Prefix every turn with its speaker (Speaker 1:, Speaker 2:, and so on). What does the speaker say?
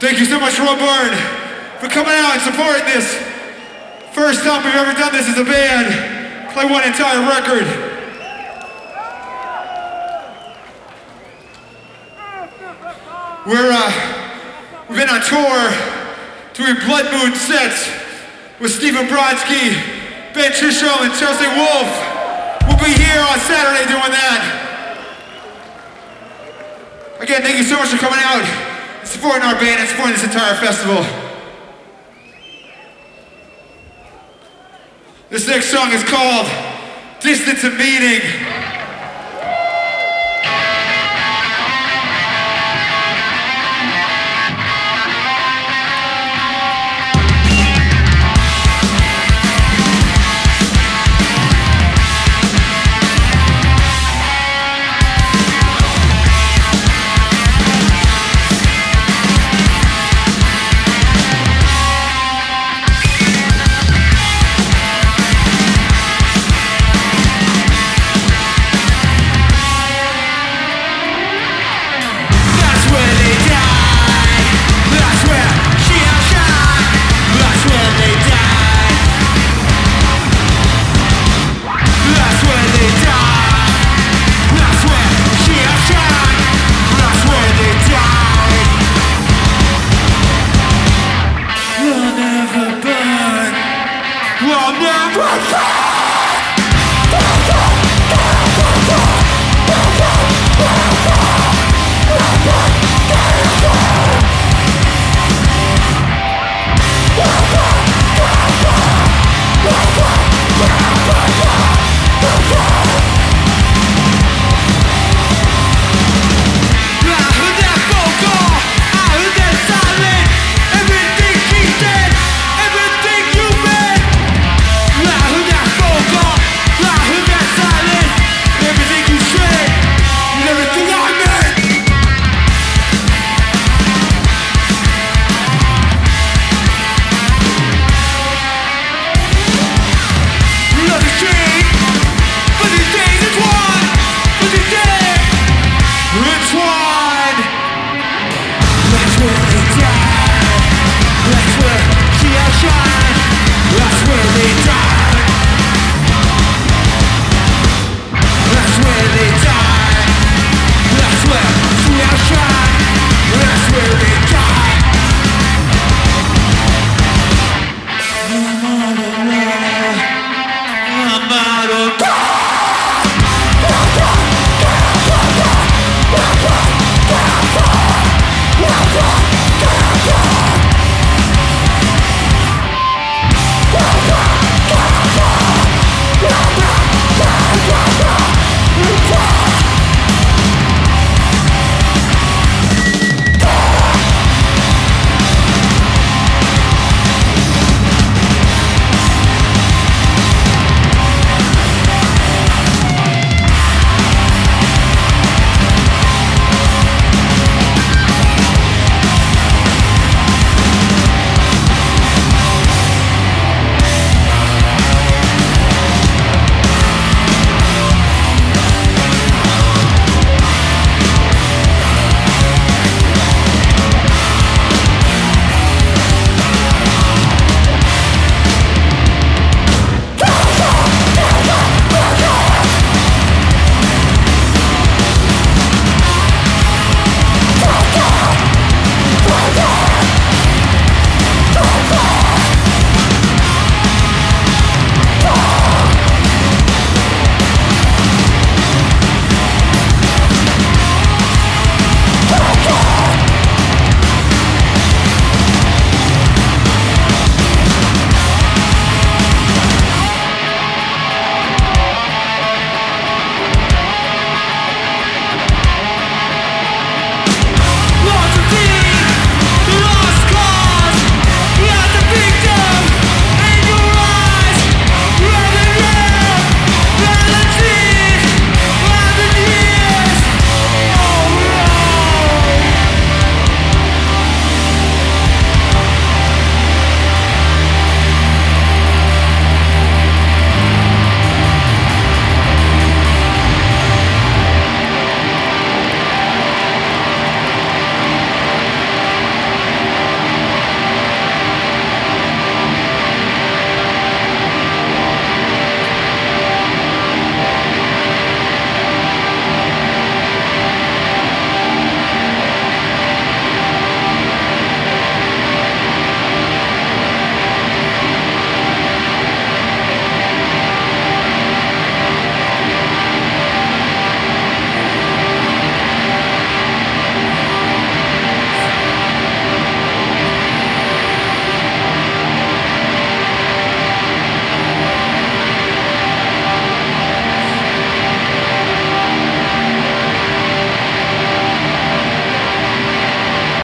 Speaker 1: Thank you so much, Rob Byrne, for coming out and supporting this. First time we've ever done this as a band. Play one entire record. We've been on tour doing Blood Moon sets with Stephen Brodsky, Ben Chisholm, and Chelsea Wolfe. We'll be here on Saturday doing that. Again, thank you so much for coming out and supporting our band and supporting this entire festival. This next song is called Distance of Meaning.